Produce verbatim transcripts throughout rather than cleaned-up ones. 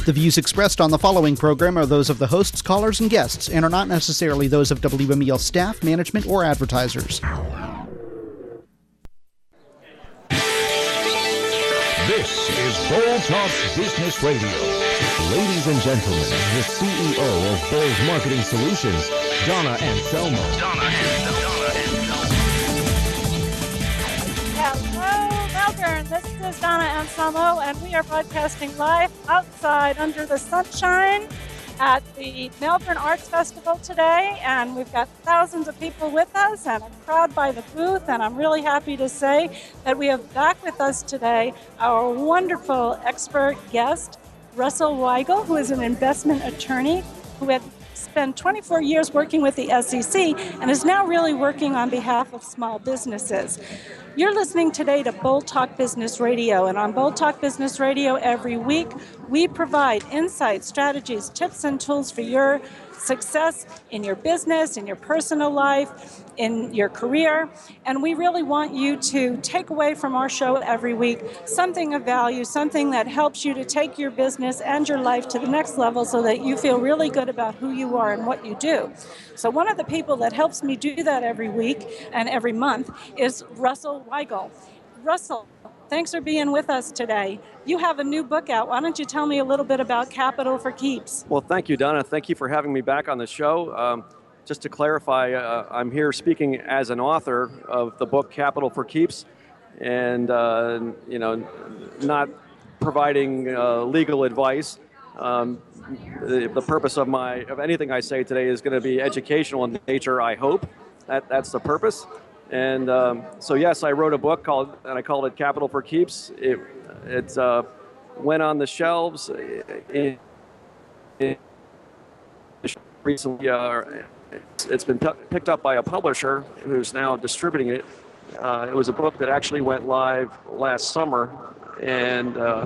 The views expressed on the following program are those of the hosts, callers, and guests, and are not necessarily those of W M E L staff, management, or advertisers. This is Bull Talk Business Radio. Ladies and gentlemen, the C E O of Bulls Marketing Solutions, Donna Anselmo. Donna Anselmo. Hello, Melbourne. This is Donna Anselmo, and we are broadcasting live outside under the sunshine at the Melbourne Arts Festival today, and we've got thousands of people with us, and I'm proud by the booth, and I'm really happy to say that we have back with us today our wonderful expert guest, Russell Weigel, who is an investment attorney who had spent twenty-four years working with the S E C and is now really working on behalf of small businesses. You're listening today to Bull Talk Business Radio, and on Bull Talk Business Radio every week, we provide insights, strategies, tips, and tools for your success in your business, in your personal life, in your career, and we really want you to take away from our show every week something of value, something that helps you to take your business and your life to the next level so that you feel really good about who you are and what you do. So one of the people that helps me do that every week and every month is Russell Weigel. Russell, thanks for being with us today. You have a new book out. Why don't you tell me a little bit about Capital for Keeps? Well, thank you, Donna. Thank you for having me back on the show. Um, just to clarify, uh, I'm here speaking as an author of the book Capital for Keeps, and uh, you know, not providing uh, legal advice. Um, the, the purpose of my of anything I say today is going to be educational in nature. I hope that that's the purpose. And um, so, yes, I wrote a book called, and I called it Capital for Keeps. It it uh, went on the shelves in, in recently. Uh, it's, it's been p- picked up by a publisher who's now distributing it. Uh, it was a book that actually went live last summer, and uh,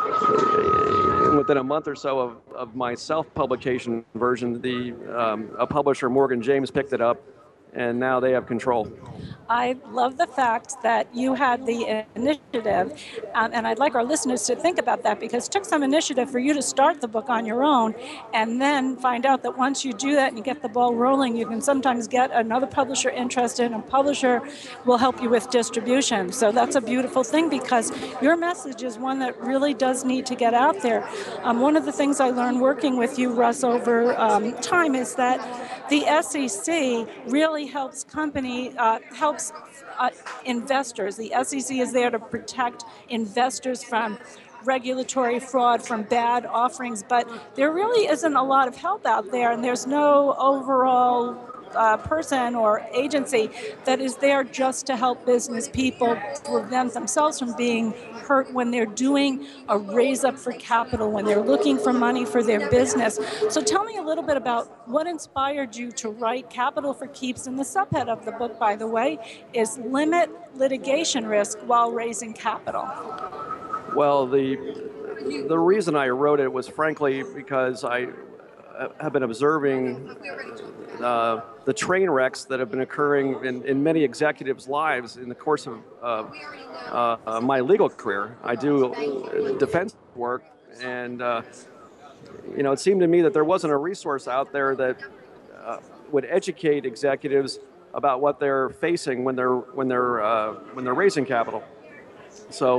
within a month or so of, of my self-publication version, the um, a publisher, Morgan James, picked it up, and now they have control. I love the fact that you had the initiative, um, and I'd like our listeners to think about that, because it took some initiative for you to start the book on your own and then find out that once you do that and you get the ball rolling, you can sometimes get another publisher interested, and a publisher will help you with distribution. So that's a beautiful thing, because your message is one that really does need to get out there. Um, one of the things I learned working with you, Russ, over um, time is that the S E C really helps company, uh, helps uh, investors. The S E C is there to protect investors from regulatory fraud, from bad offerings, but there really isn't a lot of help out there, and there's no overall uh, person or agency that is there just to help business people prevent themselves from being hurt when they're doing a raise up for capital, when they're looking for money for their business. So tell me a little bit about what inspired you to write Capital for Keeps, and the subhead of the book, by the way, is Limit Litigation Risk While Raising Capital. Well, the the reason I wrote it was frankly because I have been observing uh, the train wrecks that have been occurring in, in many executives' lives in the course of uh, uh, my legal career. I do defense work, and uh, you know, it seemed to me that there wasn't a resource out there that uh, would educate executives about what they're facing when they're when they're uh, when they're raising capital. So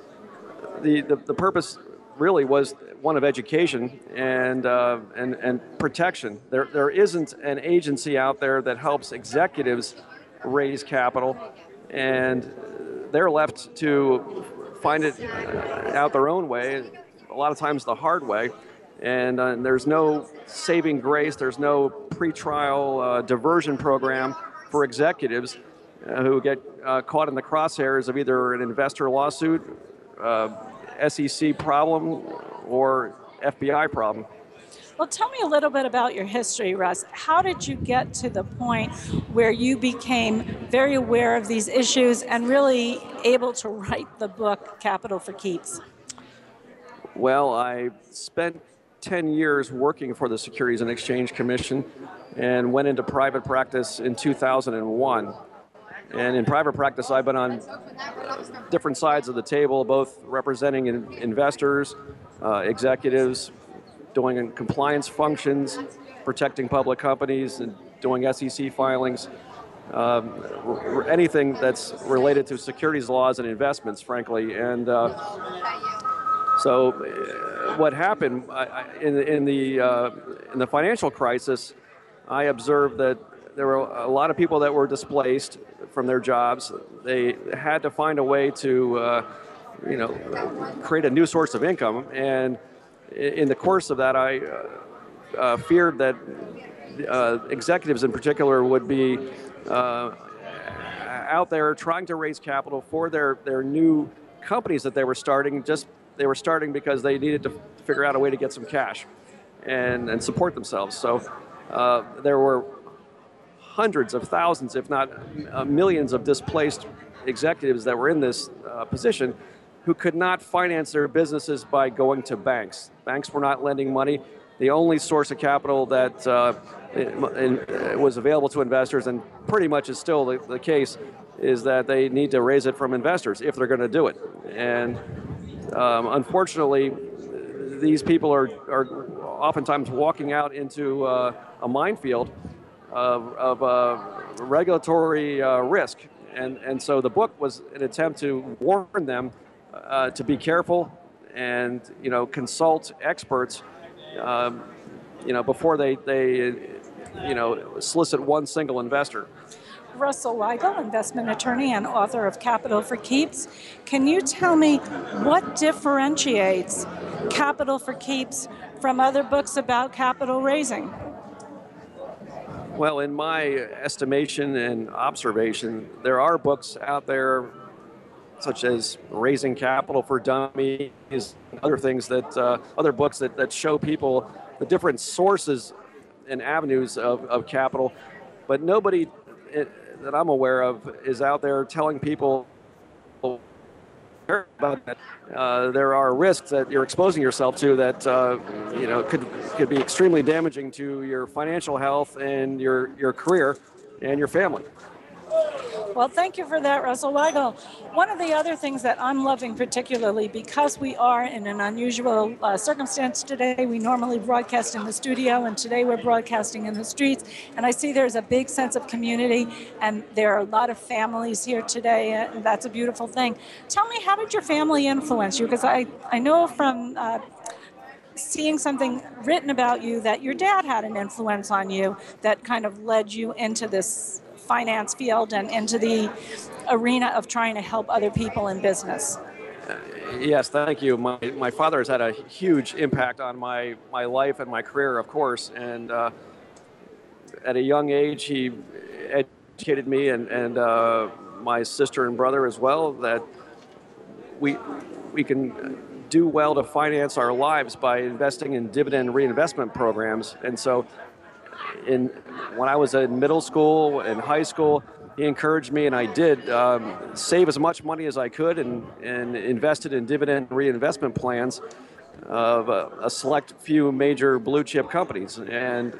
the, the the purpose really was one of education and uh, and and protection. There there isn't an agency out there that helps executives raise capital, and they're left to find it out their own way, a lot of times the hard way. And uh, there's no saving grace. There's no pretrial uh, diversion program for executives uh, who get uh, caught in the crosshairs of either an investor lawsuit, uh, S E C problem, or F B I problem. Well, tell me a little bit about your history, Russ. How did you get to the point where you became very aware of these issues and really able to write the book Capital for Keeps? Well, I spent ten years working for the Securities and Exchange Commission and went into private practice in two thousand one. And in private practice, I've been on different sides of the table, both representing in investors, uh, executives, doing compliance functions, protecting public companies, and doing S E C filings. Um, r- anything that's related to securities laws and investments, frankly. And uh, so, uh, what happened I, I, in, in the uh, in the financial crisis, I observed that there were a lot of people that were displaced from their jobs. They had to find a way to, uh, you know, create a new source of income. And in the course of that, I uh, uh, feared that uh, executives in particular would be uh, out there trying to raise capital for their, their new companies that they were starting. Just they were starting because they needed to figure out a way to get some cash and, and support themselves. So uh, there were hundreds of thousands, if not uh, millions of displaced executives that were in this uh, position who could not finance their businesses by going to banks. Banks were not lending money. The only source of capital that uh, in, in, was available to investors, and pretty much is still the, the case, is that they need to raise it from investors if they're going to do it. And um, unfortunately, these people are, are oftentimes walking out into uh, a minefield of, of uh, regulatory uh, risk. And, and so the book was an attempt to warn them uh, to be careful and, you know, consult experts, um, you know, before they, they, you know, solicit one single investor. Russell Weigel, investment attorney and author of Capital for Keeps. Can you tell me what differentiates Capital for Keeps from other books about capital raising? Well, in my estimation and observation, there are books out there such as Raising Capital for Dummies, and other things that, uh, other books that, that show people the different sources and avenues of, of capital, but nobody it, that I'm aware of is out there telling people about that. Uh, there are risks that you're exposing yourself to that uh, you know could could be extremely damaging to your financial health and your your career and your family. Well, thank you for that, Russell Weigel. One of the other things that I'm loving particularly, because we are in an unusual uh, circumstance today, we normally broadcast in the studio, and today we're broadcasting in the streets, and I see there's a big sense of community, and there are a lot of families here today, and that's a beautiful thing. Tell me, how did your family influence you? Because I, I know from uh, seeing something written about you that your dad had an influence on you that kind of led you into this finance field and into the arena of trying to help other people in business. Uh, yes, thank you. My my father has had a huge impact on my, my life and my career, of course. And uh, at a young age, he educated me and, and uh, my sister and brother as well that we we can do well to finance our lives by investing in dividend reinvestment programs. And so In, when I was in middle school and high school, he encouraged me, and I did, um, save as much money as I could and, and invested in dividend reinvestment plans of a, a select few major blue chip companies. And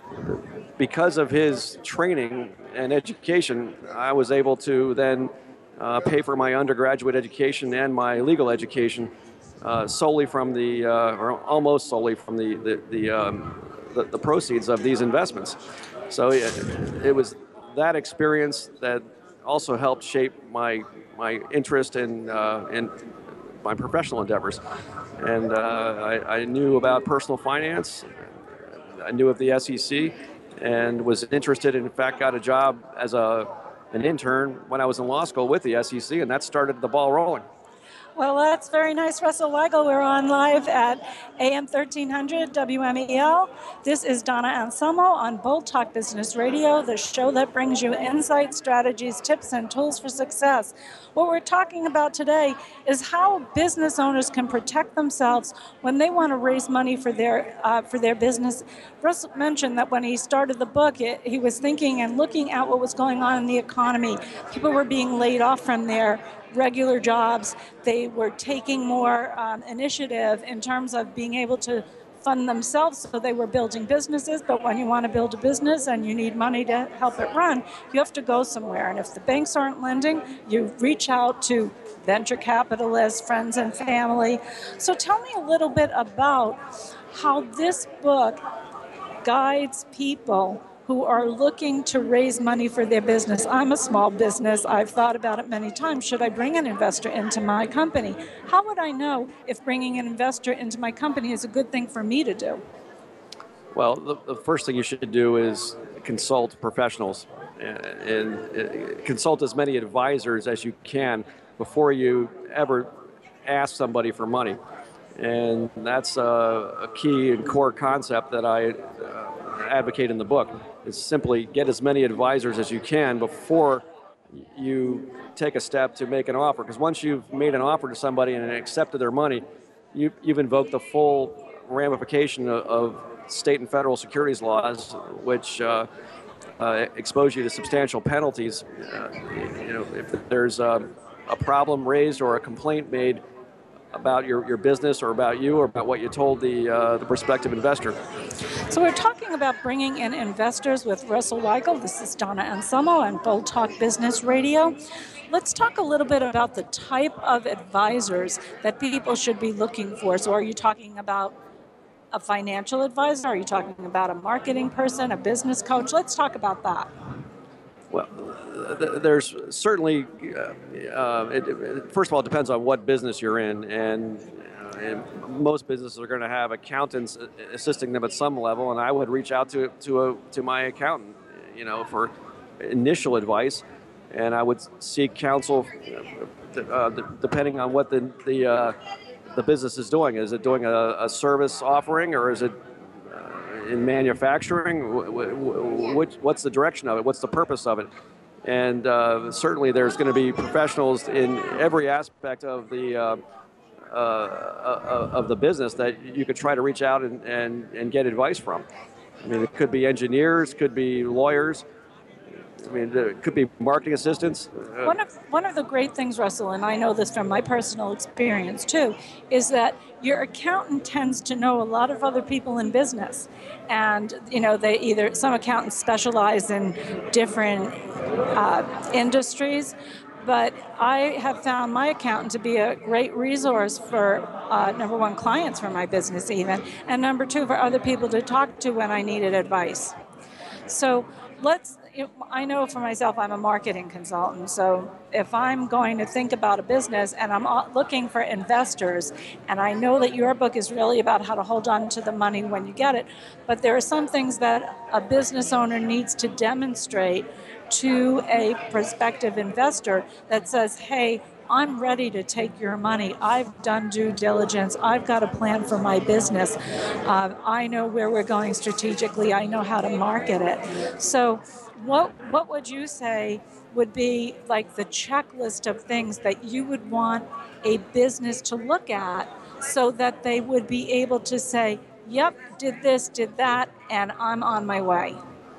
because of his training and education, I was able to then uh, pay for my undergraduate education and my legal education uh, solely from the, uh, or almost solely from the, the, the um, The, the proceeds of these investments. So it, it was that experience that also helped shape my my interest in uh, in my professional endeavors. And uh, I, I knew about personal finance. I knew of the S E C, and was interested. In fact, got a job as a an intern when I was in law school with the S E C, and that started the ball rolling. Well, that's very nice, Russell Weigel. We're on live at A M thirteen hundred W M E L. This is Donna Anselmo on Bold Talk Business Radio, the show that brings you insights, strategies, tips, and tools for success. What we're talking about today is how business owners can protect themselves when they want to raise money for their uh, for their business. Russell mentioned that when he started the book, it, he was thinking and looking at what was going on in the economy. People were being laid off from their regular jobs. They were taking more um, initiative in terms of being able to fund themselves, so they were building businesses. But when you want to build a business and you need money to help it run, you have to go somewhere. And if the banks aren't lending, you reach out to venture capitalists, friends and family. So tell me a little bit about how this book guides people who are looking to raise money for their business. I'm a small business. I've thought about it many times. Should I bring an investor into my company? How would I know if bringing an investor into my company is a good thing for me to do? Well, the, the first thing you should do is consult professionals and, and uh, consult as many advisors as you can before you ever ask somebody for money. And that's a, a key and core concept that I uh, advocate in the book, is simply get as many advisors as you can before you take a step to make an offer. Because once you've made an offer to somebody and accepted their money, you, you've invoked the full ramification of, of state and federal securities laws, which uh, uh, expose you to substantial penalties. Uh, you know, if there's a, a problem raised or a complaint made about your, your business or about you or about what you told the uh, the prospective investor. So we're talking about bringing in investors with Russell Weigel. This is Donna Anselmo on Bold Talk Business Radio. Let's talk a little bit about the type of advisors that people should be looking for. So are you talking about a financial advisor? Are you talking about a marketing person, a business coach? Let's talk about that. Well, there's certainly, uh, uh, it, it, first of all, it depends on what business you're in, and, uh, and most businesses are going to have accountants assisting them at some level, and I would reach out to to a, to my accountant, you know, for initial advice, and I would seek counsel uh, depending on what the the uh, the business is doing. Is it doing a, a service offering, or is it in manufacturing? What's the direction of it? What's the purpose of it? And uh, certainly there's going to be professionals in every aspect of the uh, uh, of the business that you could try to reach out and, and, and get advice from. I mean, it could be engineers, could be lawyers, I mean, it could be marketing assistants. Uh, one of one of the great things, Russell, and I know this from my personal experience too, is that your accountant tends to know a lot of other people in business, and you know, they either some accountants specialize in different uh, industries. But I have found my accountant to be a great resource for, uh, number one, clients for my business even, and number two, for other people to talk to when I needed advice. So let's, I know for myself, I'm a marketing consultant, so if I'm going to think about a business and I'm looking for investors, and I know that your book is really about how to hold on to the money when you get it, but there are some things that a business owner needs to demonstrate to a prospective investor that says, hey, I'm ready to take your money. I've done due diligence. I've got a plan for my business. Uh, I know where we're going strategically. I know how to market it. So what what would you say would be like the checklist of things that you would want a business to look at so that they would be able to say, yep, did this, did that, and I'm on my way?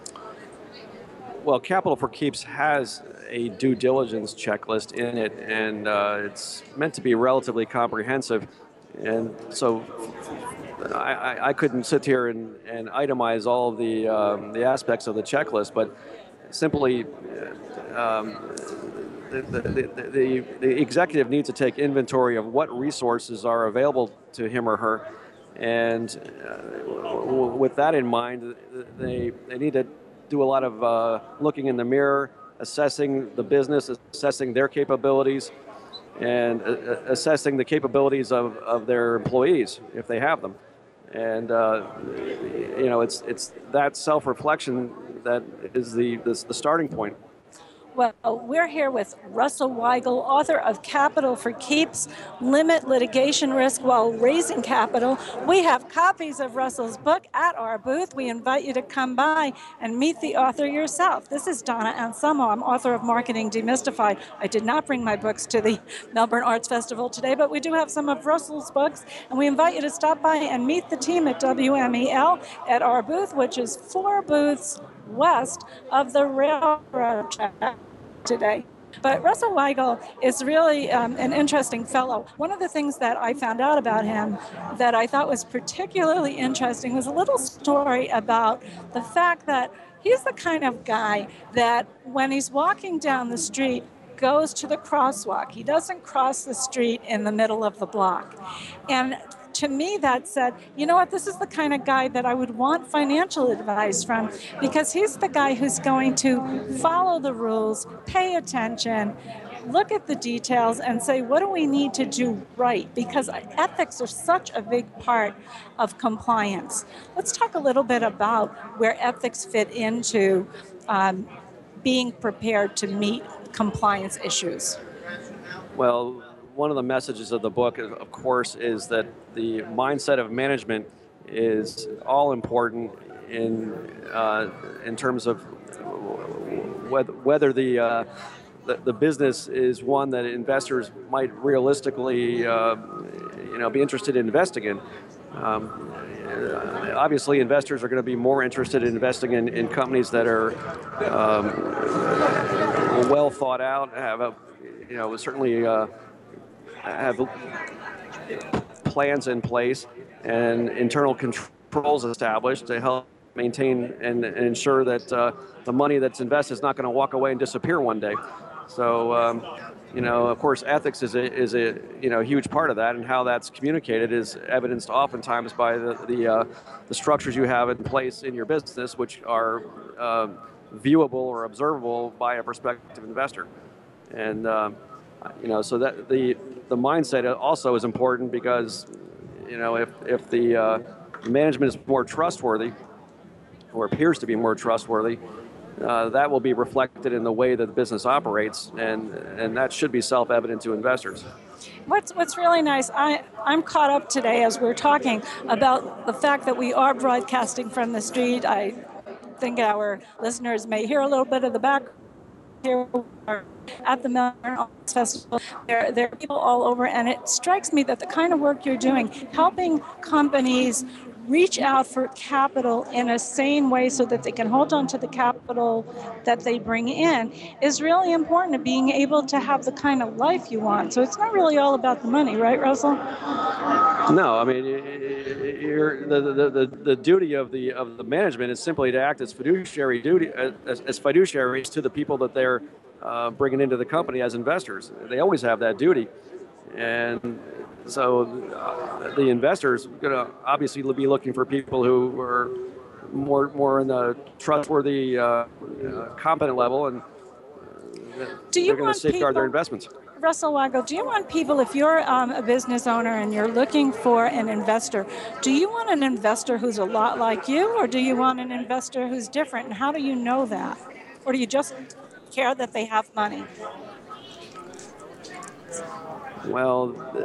Well, Capital for Keeps has a due diligence checklist in it, and uh, it's meant to be relatively comprehensive. And so I, I, I couldn't sit here and, and itemize all of the, um, the aspects of the checklist, but simply um, the, the, the, the, the executive needs to take inventory of what resources are available to him or her. And uh, with that in mind, they, they need to do a lot of uh, looking in the mirror, assessing the business, assessing their capabilities, and uh, assessing the capabilities of, of their employees, if they have them. And, uh, you know, it's it's that self-reflection that is the, the, the starting point. Well, we're here with Russell Weigel, author of Capital for Keeps, Limit Litigation Risk While Raising Capital. We have copies of Russell's book at our booth. We invite you to come by and meet the author yourself. This is Donna Anselmo. I'm author of Marketing Demystified. I did not bring my books to the Melbourne Arts Festival today, but we do have some of Russell's books, and we invite you to stop by and meet the team at W M E L at our booth, which is four booths west of the railroad track today. But Russell Weigel is really um, an interesting fellow. One of the things that I found out about him that I thought was particularly interesting was a little story about the fact that he's the kind of guy that when he's walking down the street, goes to the crosswalk. He doesn't cross the street in the middle of the block. And to me, that said, you know what, this is the kind of guy that I would want financial advice from, because he's the guy who's going to follow the rules, pay attention, look at the details and say, what do we need to do right? Because ethics are such a big part of compliance. Let's talk a little bit about where ethics fit into um, being prepared to meet compliance issues. Well, one of the messages of the book, of course, is that the mindset of management is all important in uh, in terms of whether, whether the uh, The, the business is one that investors might realistically, uh, you know, be interested in investing in. Um, obviously, investors are going to be more interested in investing in, in companies that are um, well thought out, have a, you know, certainly uh, have plans in place and internal controls established to help maintain and, and ensure that uh, the money that's invested is not going to walk away and disappear one day. So, um, you know, of course, ethics is a, is a you know huge part of that, and how that's communicated is evidenced oftentimes by the the, uh, the structures you have in place in your business, which are uh, viewable or observable by a prospective investor. And um, you know, so that the the mindset also is important, because you know if if the uh, management is more trustworthy, or appears to be more trustworthy, Uh, that will be reflected in the way that the business operates, and and that should be self-evident to investors. What's what's really nice, I, I'm caught up today as we're talking about the fact that we are broadcasting from the street. I think our listeners may hear a little bit of the back here at the Melbourne Arts Festival. There, there are people all over, and it strikes me that the kind of work you're doing, helping companies reach out for capital in a sane way so that they can hold on to the capital that they bring in, is really important to being able to have the kind of life you want. So it's not really all about the money, right, Russell? No, I mean, you're, the, the, the, the duty of the of the management is simply to act as fiduciary duty as, as fiduciaries to the people that they're uh, bringing into the company as investors. They always have that duty, and so uh, the investors are going to obviously be looking for people who are more more in the trustworthy, uh, uh, competent level, and uh, do you they're going to safeguard people, their investments. Russell Wago, do you want people, if you're um, a business owner and you're looking for an investor, do you want an investor who's a lot like you, or do you want an investor who's different? And how do you know that? Or do you just care that they have money? Well,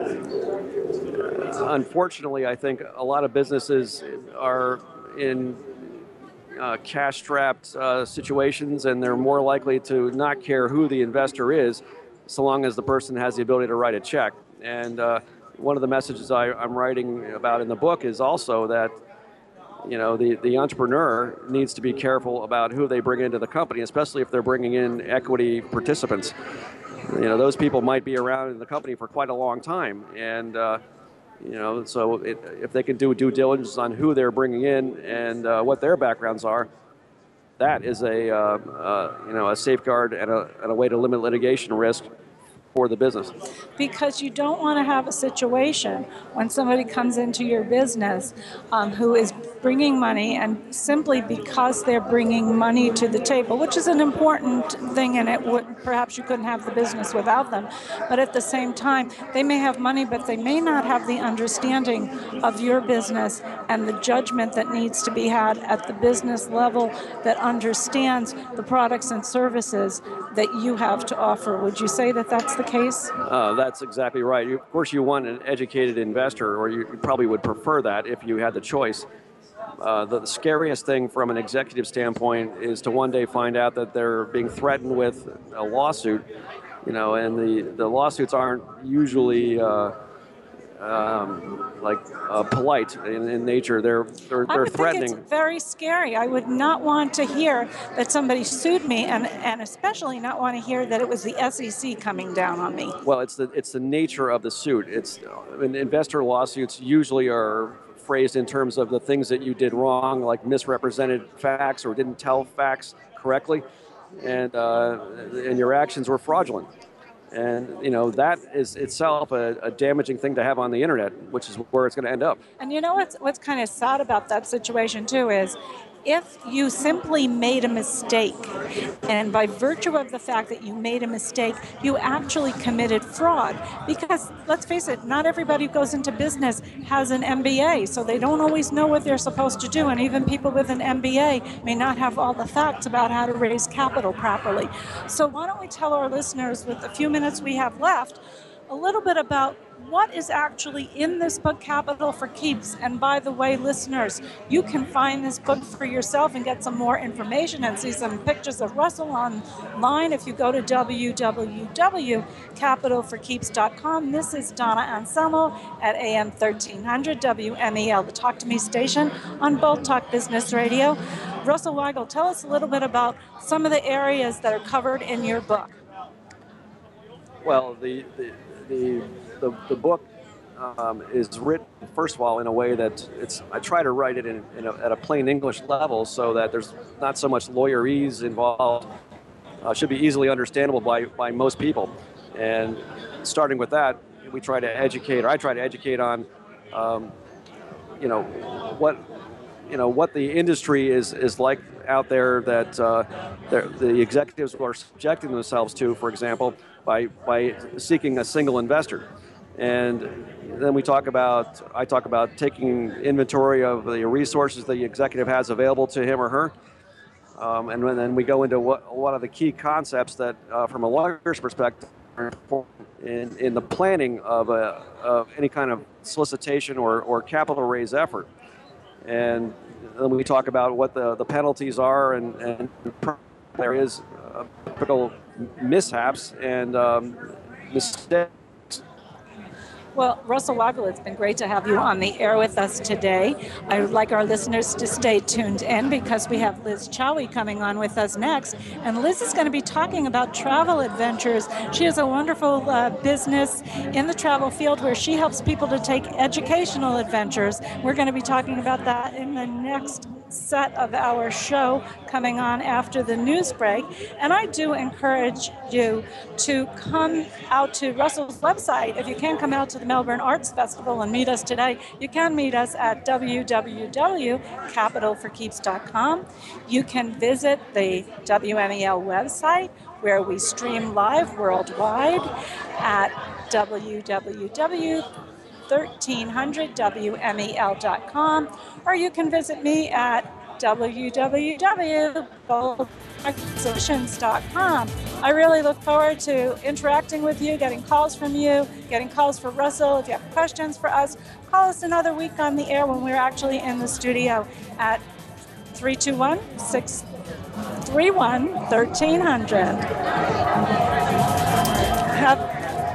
uh, unfortunately, I think a lot of businesses are in uh, cash-strapped uh, situations, and they're more likely to not care who the investor is, so long as the person has the ability to write a check. And uh, one of the messages I, I'm writing about in the book is also that, you know, the, the entrepreneur needs to be careful about who they bring into the company, especially if they're bringing in equity participants. You know, those people might be around in the company for quite a long time, and uh, you know, so it, if they can do due diligence on who they're bringing in and uh, what their backgrounds are, that is a uh, uh, you know a safeguard and a, and a way to limit litigation risk for the business. Because you don't want to have a situation when somebody comes into your business um, who is bringing money, and simply because they're bringing money to the table, which is an important thing, and it would, perhaps you couldn't have the business without them, but at the same time, they may have money, but they may not have the understanding of your business and the judgment that needs to be had at the business level that understands the products and services that you have to offer. Would you say that that's the case? Uh, that's exactly right. You, of course, you want an educated investor, or you probably would prefer that if you had the choice. Uh, the, the scariest thing from an executive standpoint is to one day find out that they're being threatened with a lawsuit, you know, and the, the lawsuits aren't usually uh, um, like uh, polite in, in nature. They're they're, they're I would threatening. think it's very scary. I would not want to hear that somebody sued me, and and especially not want to hear that it was the S E C coming down on me. Well, it's the it's the nature of the suit. It's I mean, investor lawsuits usually are phrased in terms of the things that you did wrong, like misrepresented facts or didn't tell facts correctly, and uh, and your actions were fraudulent. And, you know, that is itself a, a damaging thing to have on the internet, which is where it's going to end up. And you know what's, what's kind of sad about that situation, too, is if you simply made a mistake, and by virtue of the fact that you made a mistake, you actually committed fraud. Because, let's face it, not everybody who goes into business has an M B A, so they don't always know what they're supposed to do. And even people with an M B A may not have all the facts about how to raise capital properly. So why don't we tell our listeners, with the few minutes we have left, a little bit about what is actually in this book, Capital for Keeps. And by the way, listeners, you can find this book for yourself and get some more information and see some pictures of Russell online if you go to w w w dot capital for keeps dot com. This is Donna Anselmo at A M thirteen hundred W M E L, the Talk to Me station on Bold Talk Business Radio. Russell Weigel, tell us a little bit about some of the areas that are covered in your book. Well, the the the, the, the book um, is written, first of all, in a way that it's. I try to write it in, in a, at a plain English level so that there's not so much lawyerese involved. Uh, should be easily understandable by, by most people. And starting with that, we try to educate, or I try to educate on, um, you know, what you know what the industry is is like out there that uh, the executives are subjecting themselves to, for example, by by seeking a single investor. And then we talk about, I talk about taking inventory of the resources the executive has available to him or her. Um, and then we go into what, what are the key concepts that, uh, from a lawyer's perspective, are important in, in the planning of, a, of any kind of solicitation or, or capital raise effort. And then we talk about what the, the penalties are, and, and there is uh, typical mishaps and um, mistakes. Well, Russell Weigel, it's been great to have you on the air with us today. I would like our listeners to stay tuned in because we have Liz Chowie coming on with us next. And Liz is going to be talking about travel adventures. She has a wonderful uh, business in the travel field where she helps people to take educational adventures. We're going to be talking about that in the next set of our show coming on after the news break. And I do encourage you to come out to Russell's website. If you can't come out to the Melbourne Arts Festival and meet us today, you can meet us at w w w dot capital for keeps dot com. You can visit the W M E L website where we stream live worldwide at w w w dot thirteen hundred W M E L dot com, or you can visit me at w w w dot bold solutions dot com. I really look forward to interacting with you, getting calls from you, getting calls for Russell. If you have questions for us, call us another week on the air when we're actually in the studio at three two one, six three one, one three hundred. Have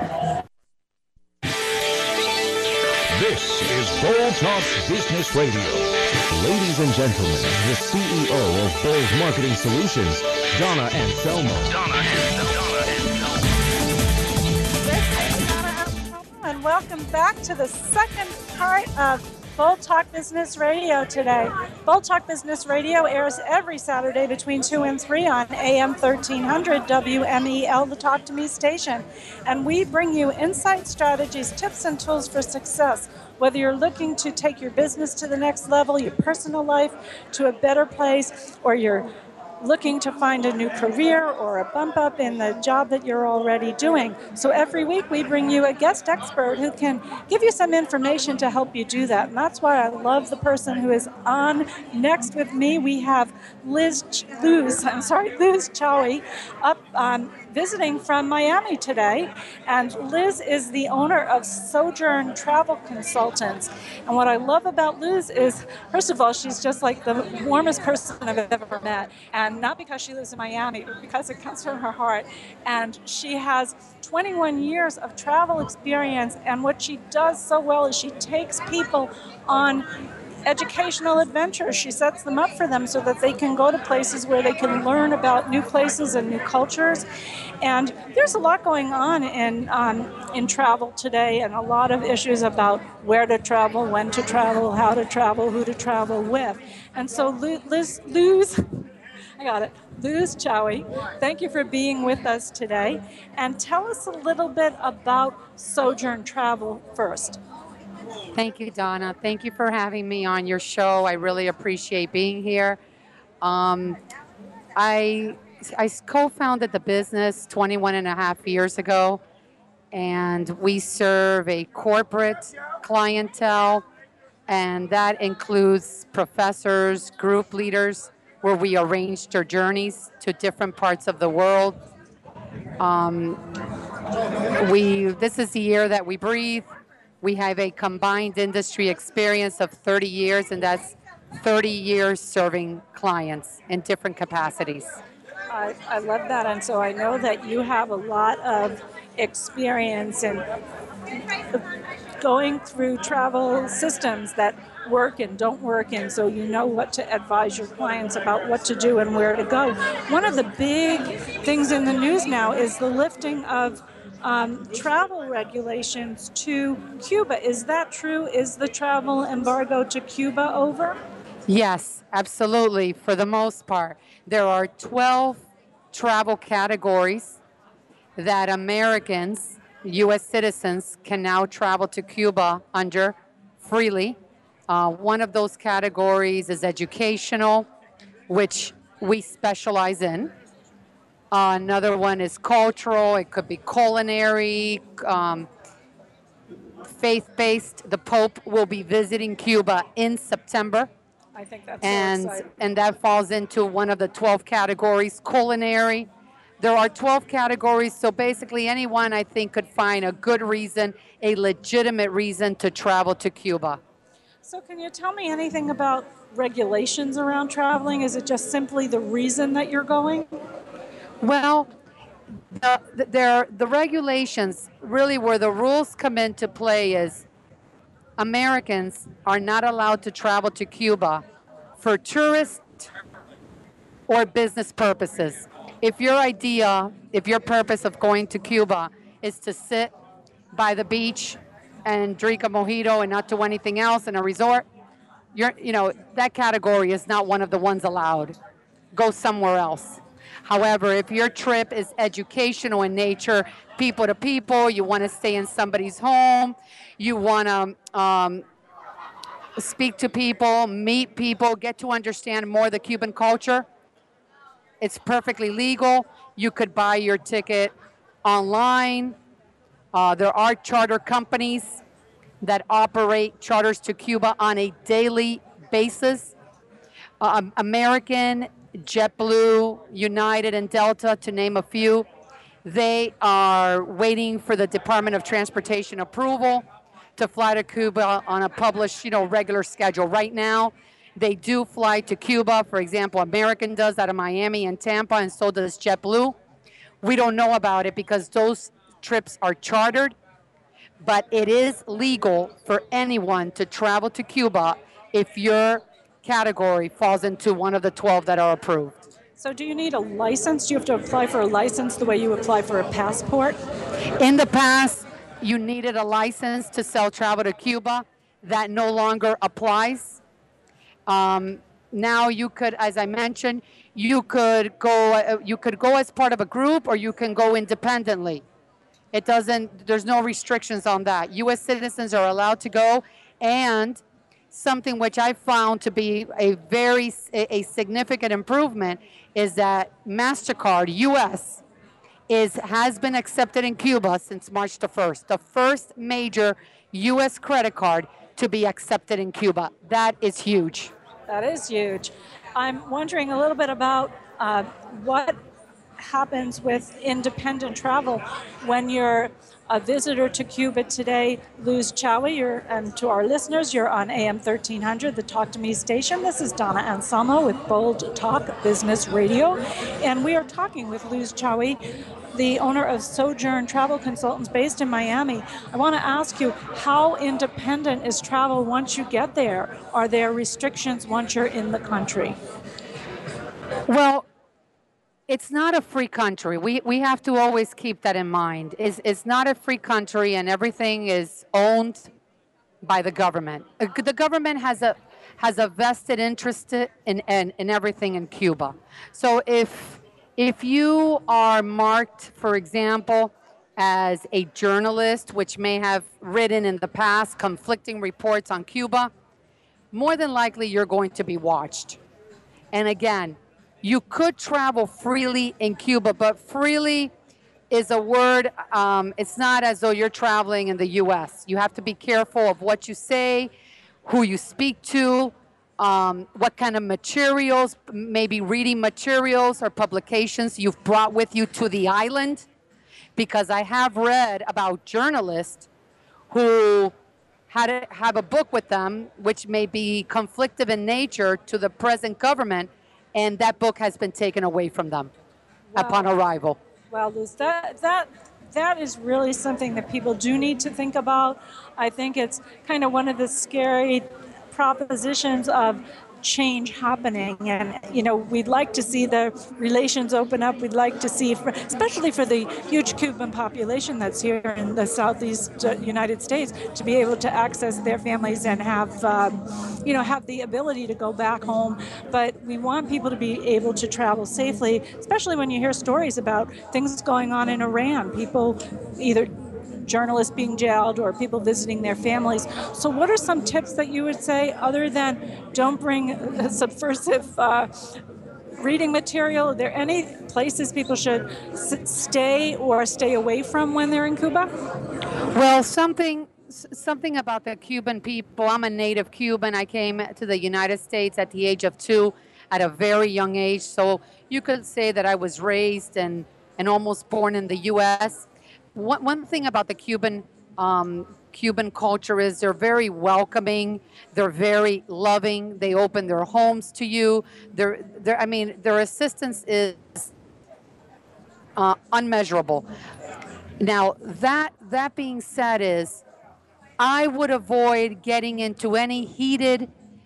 This is Bold Talk Business Radio. Ladies and gentlemen, the C E O of Bold Marketing Solutions, Donna Anselmo. Donna Anselmo. This is Donna Anselmo, and welcome back to the second part of Bold Talk Business Radio today. Bold Talk Business Radio airs every Saturday between two and three on A M thirteen hundred W M E L, the Talk to Me station. And we bring you insight, strategies, tips, and tools for success. Whether you're looking to take your business to the next level, your personal life to a better place, or you're looking to find a new career or a bump up in the job that you're already doing. So every week we bring you a guest expert who can give you some information to help you do that. And that's why I love the person who is on next with me. We have Liz, Ch- Luz, I'm sorry, Liz Chowie up um, visiting from Miami today. And Liz is the owner of Sojourn Travel Consultants. And what I love about Liz is, first of all, she's just like the warmest person I've ever met. And not because she lives in Miami, but because it comes from her heart. And she has twenty-one years of travel experience. And what she does so well is she takes people on educational adventures. She sets them up for them so that they can go to places where they can learn about new places and new cultures. And there's a lot going on in um, in travel today, and a lot of issues about where to travel, when to travel, how to travel, who to travel with. And so Liz, Luz, I got it. Luz Chowie, thank you for being with us today. And tell us a little bit about Sojourn Travel first. Thank you, Donna. Thank you for having me on your show. I really appreciate being here. Um, I, I co-founded the business twenty-one and a half years ago, and we serve a corporate clientele, and that includes professors, group leaders, where we arrange their journeys to different parts of the world. Um, we this is the air that we breathe. We have a combined industry experience of thirty years, and that's thirty years serving clients in different capacities. I, I love that, and so I know that you have a lot of experience in going through travel systems that work and don't work, and so you know what to advise your clients about what to do and where to go. One of the big things in the news now is the lifting of um, travel regulations to Cuba. Is that true? Is the travel embargo to Cuba over? Yes, absolutely. For the most part, there are twelve travel categories that Americans, U S citizens, can now travel to Cuba under freely. Uh, one of those categories is educational, which we specialize in. Uh, another one is cultural. It could be culinary, um, faith-based. The Pope will be visiting Cuba in September. I think that's and, so exciting. And that falls into one of the twelve categories, culinary. There are twelve categories, so basically anyone, I think, could find a good reason, a legitimate reason to travel to Cuba. So can you tell me anything about regulations around traveling? Is it just simply the reason that you're going? Well, the, the, there, the regulations, really where the rules come into play is Americans are not allowed to travel to Cuba for tourist or business purposes. If your idea, if your purpose of going to Cuba is to sit by the beach and drink a mojito and not do anything else in a resort, you're, you know, that category is not one of the ones allowed. Go somewhere else. However, if your trip is educational in nature, people to people, you want to stay in somebody's home, you want to um, speak to people, meet people, get to understand more the Cuban culture, it's perfectly legal. You could buy your ticket online. Uh, there are charter companies that operate charters to Cuba on a daily basis. Uh, American, JetBlue, United, and Delta, to name a few, they are waiting for the Department of Transportation approval to fly to Cuba on a published, you know, regular schedule. Right now, they do fly to Cuba. For example, American does out of Miami and Tampa, and so does JetBlue. We don't know about it because those trips are chartered, but it is legal for anyone to travel to Cuba if your category falls into one of the twelve that are approved. So do you need a license? Do you have to apply for a license the way you apply for a passport? In the past, you needed a license to sell travel to Cuba. That no longer applies. Um, now you could, as I mentioned, you could go. Uh, you could go as part of a group, or you can go independently. It doesn't. There's no restrictions on that. U S citizens are allowed to go, and something which I found to be a very a significant improvement is that MasterCard U S is has been accepted in Cuba since March the first, the first major U S credit card to be accepted in Cuba. That is huge. That is huge. I'm wondering a little bit about uh, what happens with independent travel when you're a visitor to Cuba today. Luz Chowie, you're, and to our listeners, you're on A M thirteen hundred, the Talk to Me station. This is Donna Anselmo with Bold Talk Business Radio, and we are talking with Luz Chowie, the owner of Sojourn Travel Consultants based in Miami. I want to ask you, how independent is travel once you get there? Are there restrictions once you're in the country? Well, it's not a free country. We we have to always keep that in mind. It's, it's not a free country, and everything is owned by the government. Uh, The government has a has a vested interest in, in, in everything in Cuba. So if if you are marked, for example, as a journalist, which may have written in the past conflicting reports on Cuba, more than likely you're going to be watched. And again, you could travel freely in Cuba, but freely is a word, um, it's not as though you're traveling in the U S. You have to be careful of what you say, who you speak to, um, what kind of materials, maybe reading materials or publications you've brought with you to the island. Because I have read about journalists who had to have a book with them, which may be conflictive in nature to the present government, and that book has been taken away from them Wow. upon arrival. Well, Luz, that that that is really something that people do need to think about. I think it's kind of one of the scary propositions of change happening, and you know, we'd like to see the relations open up. We'd like to see, for, especially for the huge Cuban population that's here in the southeast uh, United States, to be able to access their families and have, um, you know, have the ability to go back home. But we want people to be able to travel safely, especially when you hear stories about things going on in Iran. People either journalists being jailed or people visiting their families. So what are some tips that you would say, other than don't bring subversive uh, reading material? Are there any places people should s- stay or stay away from when they're in Cuba? Well, something something about the Cuban people. I'm a native Cuban. I came to the United States at the age of two, at a very young age. So you could say that I was raised and, and almost born in the U S. One, one thing about the Cuban um, Cuban culture is they're very welcoming. They're very loving. They open their homes to you. They're, they're, I mean, their assistance is uh, unmeasurable. Now, that that being said, is I would avoid getting into any heated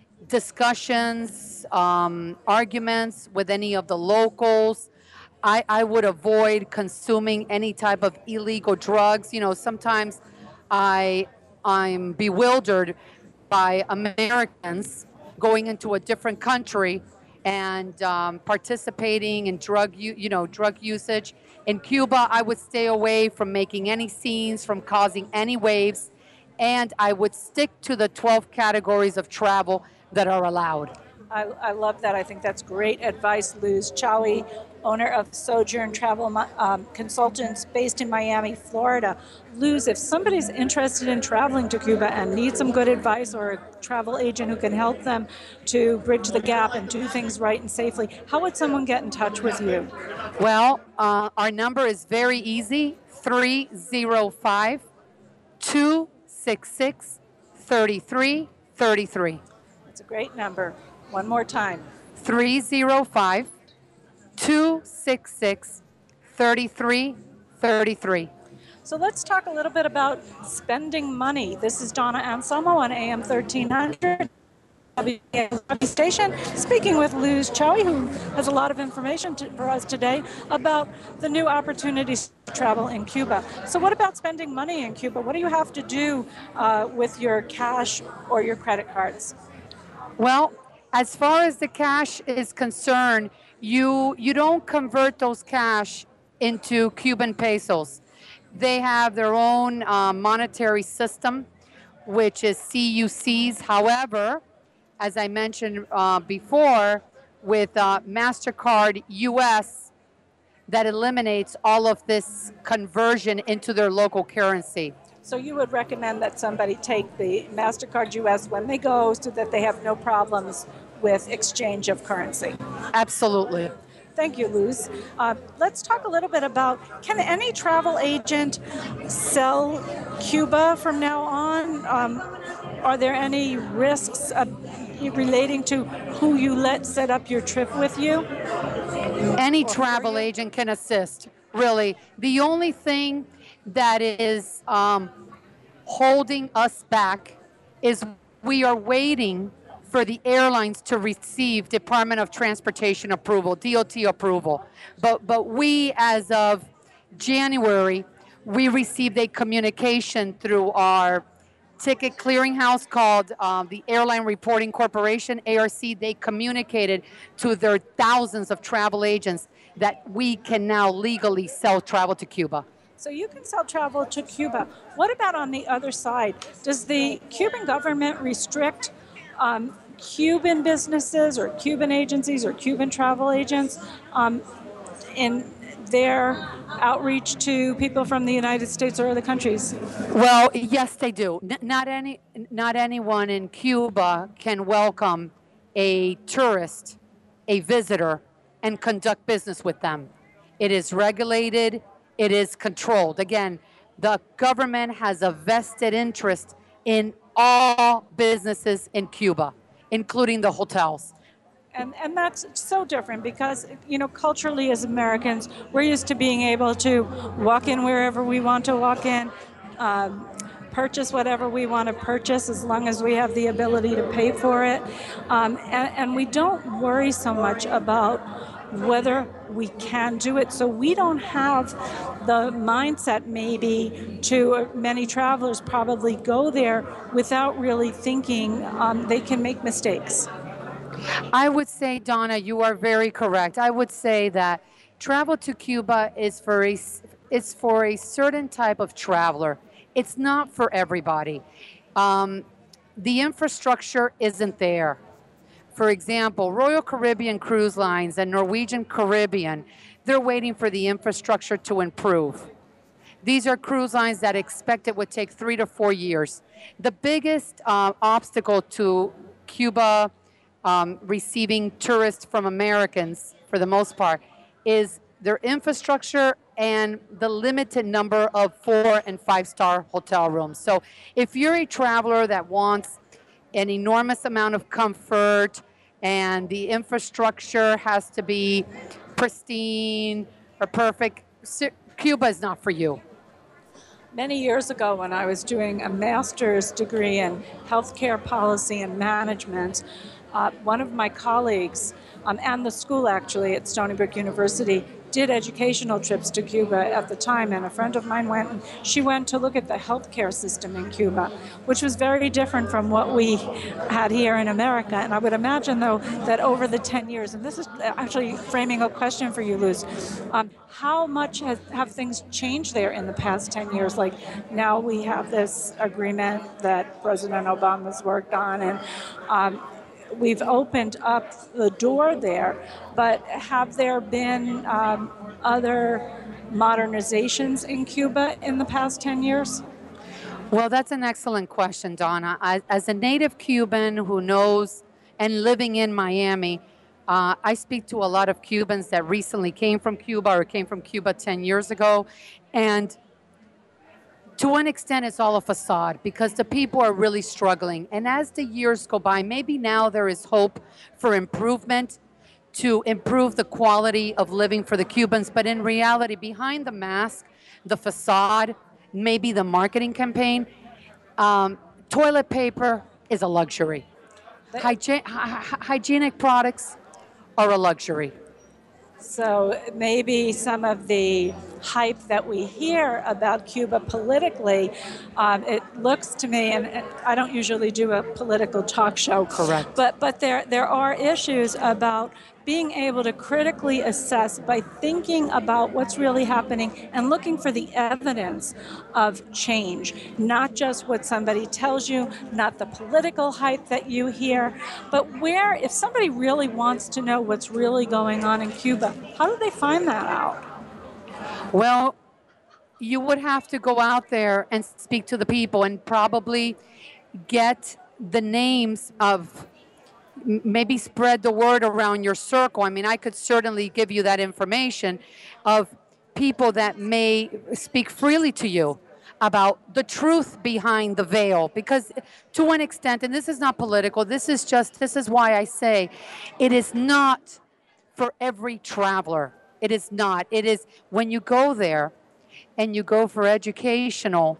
discussions, um, arguments with any of the locals. I, I would avoid consuming any type of illegal drugs. You know, sometimes I, I'm bewildered by Americans going into a different country and um, participating in drug, u- you know, drug usage. In Cuba, I would stay away from making any scenes, from causing any waves, and I would stick to the twelve categories of travel that are allowed. I, I love that. I think that's great advice, Luz Chowie, owner of Sojourn Travel um, Consultants based in Miami, Florida. Luz, if somebody's interested in traveling to Cuba and needs some good advice, or a travel agent who can help them to bridge the gap and do things right and safely, how would someone get in touch with you? Well, uh, our number is very easy, three oh five, two six six, three three three three. That's a great number. One more time. three oh five, two six six, three three three three. So let's talk a little bit about spending money. This is Donna Anselmo on A M thirteen hundred W A M station, speaking with Luz Chowie, who has a lot of information to, for us today about the new opportunities to travel in Cuba. So what about spending money in Cuba? What do you have to do uh, with your cash or your credit cards? Well, as far as the cash is concerned, you you don't convert those cash into Cuban pesos. They have their own uh, monetary system, which is C U Cs. However, as I mentioned uh, before, with uh, MasterCard U S, that eliminates all of this conversion into their local currency. So you would recommend that somebody take the MasterCard U S when they go, so that they have no problems with exchange of currency? Absolutely. Thank you, Luz. Uh, let's talk a little bit about, can any travel agent sell Cuba from now on? Um, are there any risks uh, relating to who you let set up your trip with you? Any travel agent can assist, really. The only thing that is um, holding us back is we are waiting for the airlines to receive Department of Transportation approval, D O T approval. But but we, as of January, we received a communication through our ticket clearinghouse called uh, the Airline Reporting Corporation, A R C. They communicated to their thousands of travel agents that we can now legally sell travel to Cuba. So you can sell travel to Cuba. What about on the other side? Does the Cuban government restrict um, Cuban businesses or Cuban agencies or Cuban travel agents um, in their outreach to people from the United States or other countries? Well, yes, they do. N- not any, not anyone in Cuba can welcome a tourist, a visitor, and conduct business with them. It is regulated. It is controlled. Again, the government has a vested interest in all businesses in Cuba, including the hotels. And, and that's so different because, you know, culturally as Americans, we're used to being able to walk in wherever we want to walk in, um, purchase whatever we want to purchase as long as we have the ability to pay for it. Um, and, and we don't worry so much about whether we can do it. So we don't have the mindset maybe to many travelers probably go there without really thinking um, they can make mistakes. I would say, Donna, you are very correct. I would say that travel to Cuba is for a, it's for a certain type of traveler. It's not for everybody. Um, the infrastructure isn't there. For example, Royal Caribbean Cruise Lines and Norwegian Caribbean, they're waiting for the infrastructure to improve. These are cruise lines that expect it would take three to four years. The biggest uh, obstacle to Cuba um, receiving tourists from Americans, for the most part, is their infrastructure and the limited number of four and five-star hotel rooms. So if you're a traveler that wants an enormous amount of comfort and the infrastructure has to be pristine or perfect, Cuba is not for you. Many years ago when I was doing a master's degree in healthcare policy and management, uh, one of my colleagues um, and the school actually at Stony Brook University did educational trips to Cuba at the time, and a friend of mine went and she went to look at the healthcare system in Cuba, which was very different from what we had here in America. And I would imagine, though, that over the ten years, and this is actually framing a question for you, Luz, um, how much has, have things changed there in the past ten years? Like now we have this agreement that President Obama's worked on, and um, we've opened up the door there, but have there been um, other modernizations in Cuba in the past ten years? Well, that's an excellent question, Donna. I, as a native Cuban who knows and living in Miami, uh, I speak to a lot of Cubans that recently came from Cuba or came from Cuba ten years ago, and to an extent, it's all a facade because the people are really struggling. And as the years go by, maybe now there is hope for improvement to improve the quality of living for the Cubans. But in reality, behind the mask, the facade, maybe the marketing campaign, um, toilet paper is a luxury. Hygie- hy- hygienic products are a luxury. So maybe some of the hype that we hear about Cuba politically, um, it looks to me, and I don't usually do a political talk show. Correct. But but there there are issues about being able to critically assess by thinking about what's really happening and looking for the evidence of change, not just what somebody tells you, not the political hype that you hear, but where, if somebody really wants to know what's really going on in Cuba, how do they find that out? Well, you would have to go out there and speak to the people and probably get the names of, maybe spread the word around your circle. I mean, I could certainly give you that information of people that may speak freely to you about the truth behind the veil. Because to an extent, and this is not political, this is just, this is why I say it is not for every traveler. It is not. It is when you go there and you go for educational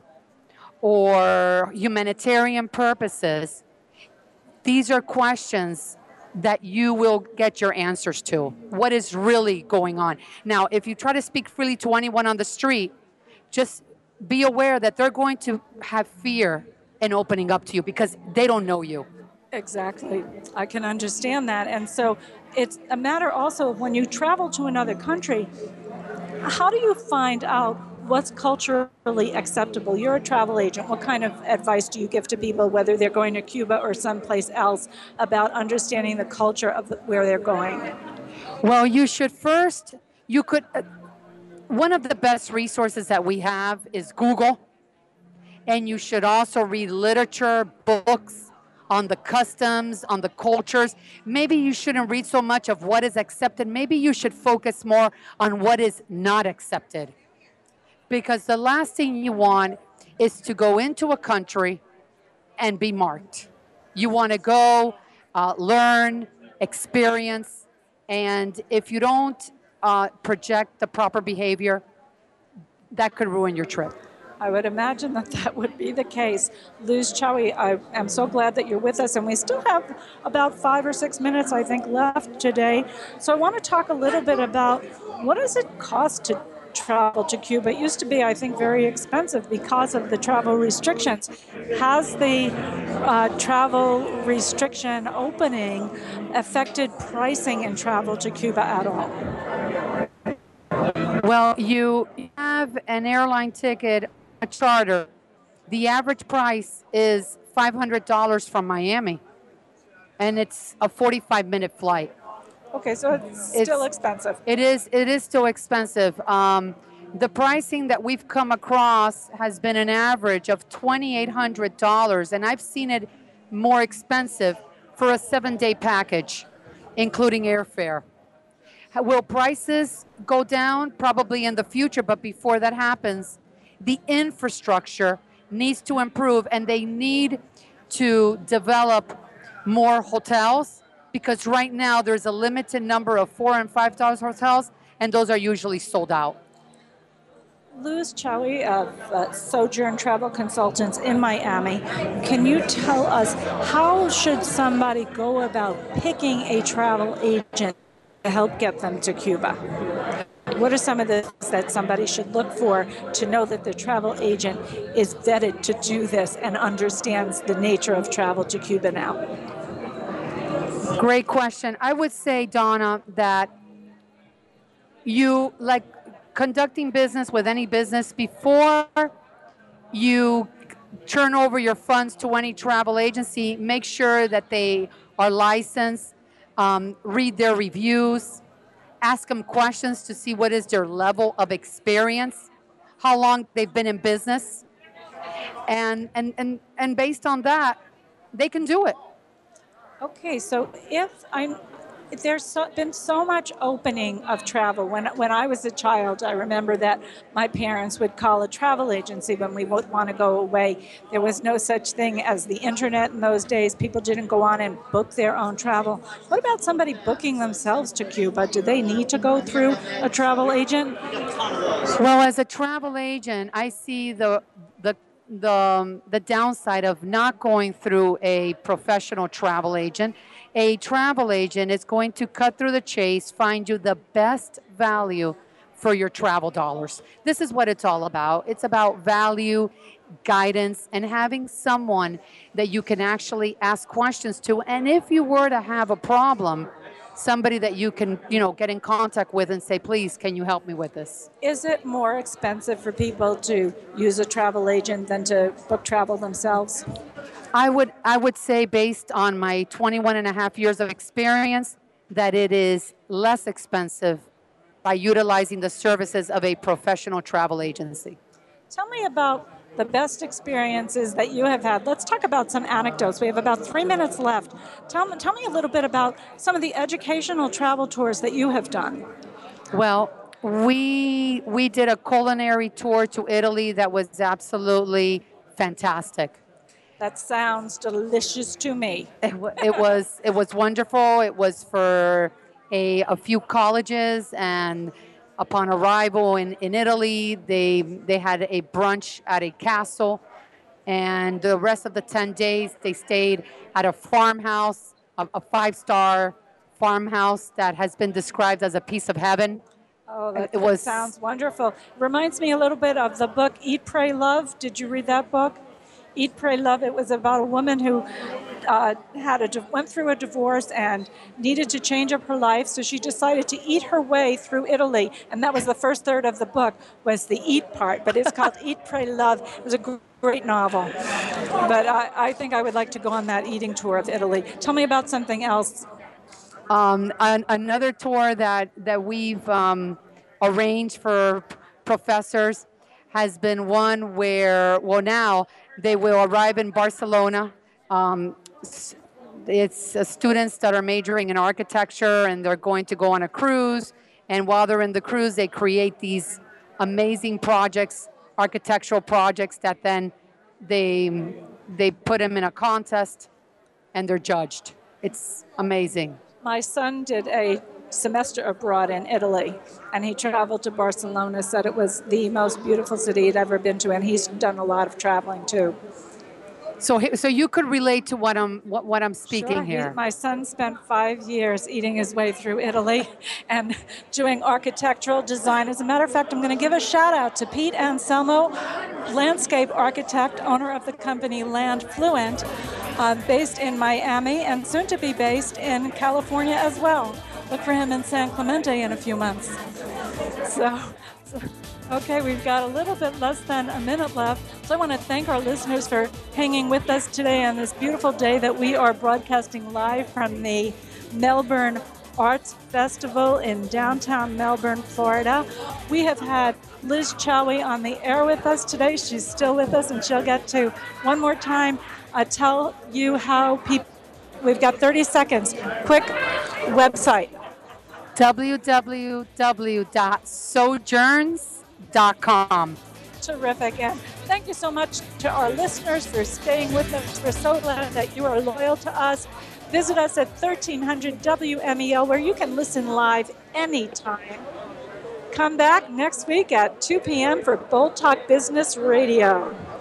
or humanitarian purposes, these are questions that you will get your answers to. What is really going on? Now, if you try to speak freely to anyone on the street, just be aware that they're going to have fear and opening up to you because they don't know you. Exactly. I can understand that. And so it's a matter also of when you travel to another country, how do you find out what's culturally acceptable? You're a travel agent. What kind of advice do you give to people, whether they're going to Cuba or someplace else, about understanding the culture of the, where they're going? Well, you should first, you could, uh, one of the best resources that we have is Google. And you should also read literature, books on the customs, on the cultures. Maybe you shouldn't read so much of what is accepted. Maybe you should focus more on what is not accepted. Because the last thing you want is to go into a country and be marked. You want to go, uh, learn, experience, and if you don't uh, project the proper behavior, that could ruin your trip. I would imagine that that would be the case. Luz Chowie, I am so glad that you're with us, and we still have about five or six minutes, I think, left today. So I want to talk a little bit about what does it cost to travel to Cuba? It used to be, I think, very expensive because of the travel restrictions. Has the uh, travel restriction opening affected pricing and travel to Cuba at all? Well, you have an airline ticket, a charter. The average price is five hundred dollars from Miami, and it's a forty-five minute flight. Okay, so it's still It's- expensive. It is. It is still expensive. Um, the pricing that we've come across has been an average of twenty-eight hundred dollars, and I've seen it more expensive for a seven-day package, including airfare. How- Will prices go down? Probably in the future, but before that happens, the infrastructure needs to improve, and they need to develop more hotels, because right now there's a limited number of four and five star hotels, and those are usually sold out. Luz Chowie of uh, Sojourn Travel Consultants in Miami, can you tell us how should somebody go about picking a travel agent to help get them to Cuba? What are some of the things that somebody should look for to know that the travel agent is vetted to do this and understands the nature of travel to Cuba now? Great question. I would say, Donna, that you, like conducting business with any business, before you turn over your funds to any travel agency, make sure that they are licensed, um, read their reviews, ask them questions to see what is their level of experience, how long they've been in business, and and and, and based on that, they can do it. Okay, so if I'm, if there's so, been so much opening of travel. When when I was a child, I remember that my parents would call a travel agency when we would want to go away. There was no such thing as the internet in those days. People didn't go on and book their own travel. What about somebody booking themselves to Cuba? Do they need to go through a travel agent? Well, as a travel agent, I see the the the um, the downside of not going through a professional travel agent. A travel agent is going to cut through the chase, find you the best value for your travel dollars. This is what it's all about. It's about value, guidance, and having someone that you can actually ask questions to. And if you were to have a problem, somebody that you can, you know, get in contact with and say, please, can you help me with this? Is it more expensive for people to use a travel agent than to book travel themselves? I would I would say, based on my twenty-one and a half years of experience, that it is less expensive by utilizing the services of a professional travel agency. Tell me about the best experiences that you have had. Let's talk about some anecdotes. We have about three minutes left. Tell me, tell me a little bit about some of the educational travel tours that you have done. Well, we we did a culinary tour to Italy that was absolutely fantastic. That sounds delicious to me. It, wa- it was it was wonderful. It was for a, a few colleges, and upon arrival in, in Italy, they they had a brunch at a castle, and the rest of the ten days they stayed at a farmhouse, a, a five-star farmhouse that has been described as a piece of heaven. Oh, that, It that was- sounds wonderful. Reminds me a little bit of the book Eat, Pray, Love. Did you read that book? Eat, Pray, Love. It was about a woman who uh, had a went through a divorce and needed to change up her life, so she decided to eat her way through Italy, and that was the first third of the book, was the eat part, but it's called Eat, Pray, Love. It was a gr- great novel, but I, I think I would like to go on that eating tour of Italy. Tell me about something else. Um, an, another tour that, that we've um, arranged for p- professors has been one where, well, now they will arrive in Barcelona. Um, s- it's uh, students that are majoring in architecture, and they're going to go on a cruise. And while they're in the cruise, they create these amazing projects, architectural projects that then they they put them in a contest, and they're judged. It's amazing. My son did a semester abroad in Italy, and he traveled to Barcelona, said it was the most beautiful city he'd ever been to, and he's done a lot of traveling too. So, he- so you could relate to what I'm what, what I'm speaking Sure, he- here. my son spent five years eating his way through Italy and doing architectural design. As a matter of fact, I'm going to give a shout out to Pete Anselmo, landscape architect, owner of the company Land Fluent, uh, based in Miami and soon to be based in California as well. Look for him in San Clemente in a few months. So, so okay, we've got a little bit less than a minute left. So I want to thank our listeners for hanging with us today on this beautiful day that we are broadcasting live from the Melbourne Arts Festival in downtown Melbourne, Florida. We have had Liz Chowie on the air with us today. She's still with us, and she'll get to, one more time, uh, tell you how people, we've got thirty seconds. Quick website. w w w dot sojourns dot com. Terrific. And thank you so much to our listeners for staying with us. We're so glad that you are loyal to us. Visit us at thirteen hundred W M E L, where you can listen live anytime. Come back next week at two p.m. for Bold Talk Business Radio.